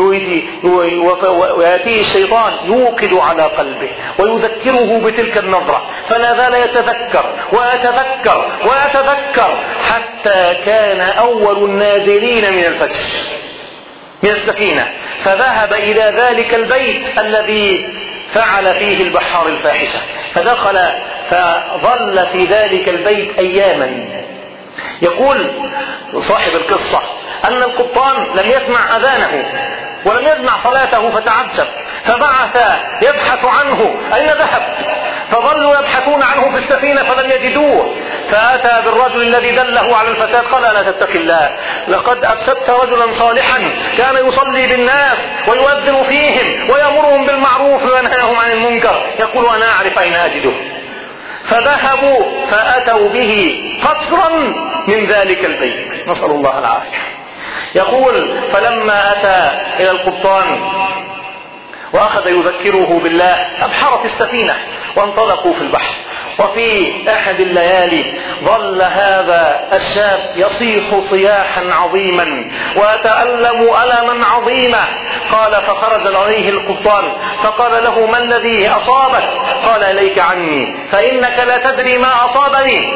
ويأتيه الشيطان يوقد على قلبه ويذكره بتلك النظرة، فلا زال يتذكر ويتذكر ويتذكر حتى كان أول النازلين من الفجر من السفينة، فذهب إلى ذلك البيت الذي فعل فيه البحار الفاحشة، فدخل فظل في ذلك البيت أياما. يقول صاحب القصة أن القبطان لم يسمع أذانه ولم يسمع صلاته فتعجب، فبعث يبحث عنه أين ذهب، فظلوا يبحثون عنه في السفينة فلم يجدوه، فأتى بالرجل الذي دله على الفتاة قال: لا تتق الله، لقد أفسدت رجلا صالحا كان يصلي بالناس ويؤذن فيهم ويأمرهم بالمعروف وينهاهم عن المنكر، يقول: أنا أعرف أين أجده. فذهبوا فأتوا به قصرا من ذلك البيت، نسأل الله العافية. يقول: فلما أتى إلى القبطان وأخذ يذكره بالله أبحرت السفينة وانطلقوا في البحر. وفي أحد الليالي ظل هذا الشاب يصيح صياحا عظيما ويتألم ألما عظيما. قال: فخرج عليه القبطان فقال له: ما الذي أصابك؟ قال: إليك عني فإنك لا تدري ما أصابني.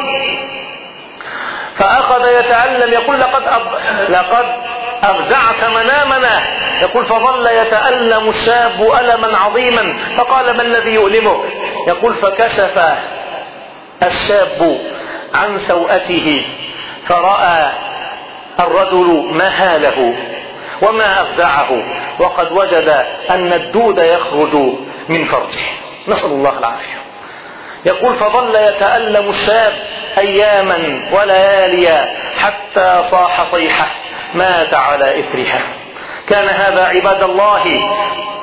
فأخذ يتألم، يقول: لقد أب... لقد أفزعت منامنا. يقول: فظل يتألم الشاب ألما عظيما، فقال: ما الذي يؤلمك؟ يقول: فكشف الشاب عن سوءته فرأى الرجل مهاله وما أفزعه، وقد وجد أن الدود يخرج من فرجه، نسأل الله العافية. يقول: فظل يتألم الشاب أياما ولياليا حتى صاح صيحة مات على إثرها. كان هذا عباد الله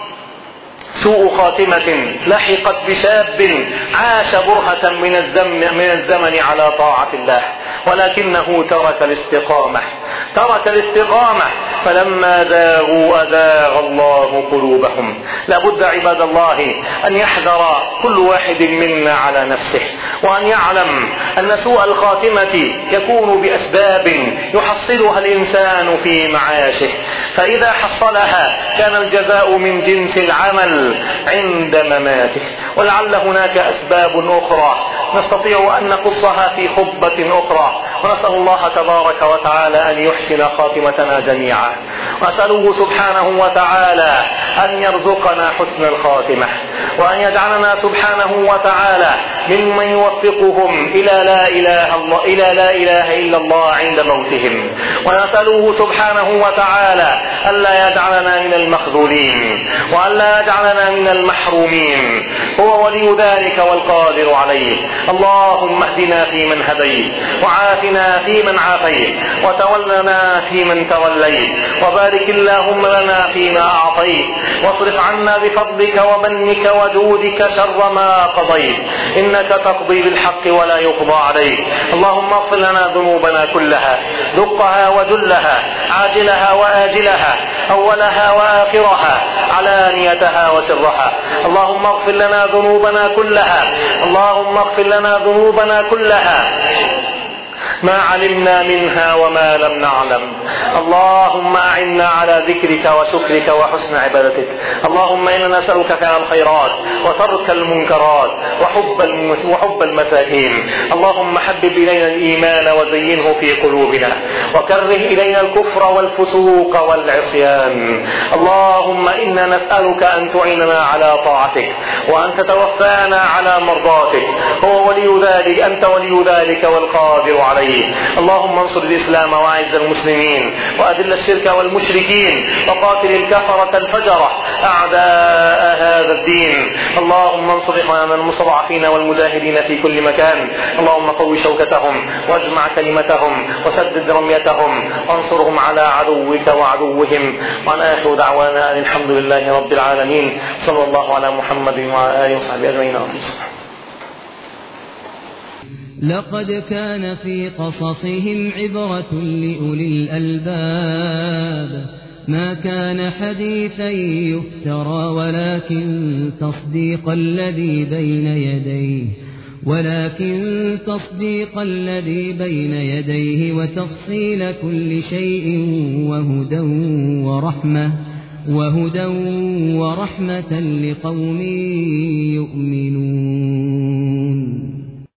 سوء خاتمة لحقت بشاب عاش برهة من الزمن, من الزمن على طاعة الله، ولكنه ترك الاستقامة ترك الاستقامة فلما زاغوا أزاغ الله قلوبهم. لابد عباد الله أن يحذر كل واحد منا على نفسه، وأن يعلم أن سوء الخاتمة يكون بأسباب يحصلها الإنسان في معاشه، فإذا حصلها كان الجزاء من جنس العمل عند مماته. ولعل هناك أسباب أخرى نستطيع أن نقصها في خطبة أخرى، ونسأل الله تبارك وتعالى أن يحسن خاتمتنا جميعا، ونسأله سبحانه وتعالى أن يرزقنا حسن الخاتمة، وأن يجعلنا سبحانه وتعالى ممن يوفقهم إلى لا إله, الله إلى لا إله إلا الله عند موتهم، ونسأله سبحانه وتعالى ألا يجعلنا من المخذولين وألا يجعلنا من المحرومين، هو ولي ذلك والقادر عليه. اللهم اهدنا فيمن هديت، وعافنا فيمن عافيت، وتولنا فيمن توليت، وبارك اللهم لنا فيما أعطيت، واصرف عنا بفضلك ومنك وجودك شر ما قضيت، إنك تقضي بالحق ولا يقضى عليك. اللهم اغفر لنا ذنوبنا كلها دقها وجلها، عاجلها وآجلها، أولها وآخرها، علانيتها وسرها. اللهم اغفر لنا ذنوبنا كلها اللهم اغفر لنا ذنوبنا كلها ما علمنا منها وما لم نعلم. اللهم أعنا على ذكرك وشكرك وحسن عبادتك. اللهم إنا نسألك فعل الخيرات وترك المنكرات وحب وحب المساكين. اللهم حبب إلينا الإيمان وزينه في قلوبنا، وكره إلينا الكفر والفسوق والعصيان. اللهم إنا نسألك أن تعيننا على طاعتك، وأن تتوفانا على مرضاتك، هو ولي ذلك أنت ولي ذلك والقادر عليه. اللهم انصر الإسلام وأعز المسلمين، وأذل الشرك والمشركين، وقاتل الكفرة الفجرة أعداء هذا الدين. اللهم انصر إخواننا المستضعفين والمجاهدين في كل مكان. اللهم قوي شوكتهم واجمع كلمتهم وسدد رميتهم وانصرهم على عدوك وعدوهم. وعن آخر دعوانا أن الحمد لله رب العالمين، صلى الله على محمد وعلى آله وصحبه أجمعين. لقد كان في قصصهم عبرة لأولي الألباب، ما كان حديثا يفترى ولكن تصديق الذي بين يديه ولكن تصديق الذي بين يديه وتفصيل كل شيء وهدى ورحمة وهدى ورحمة لقوم يؤمنون.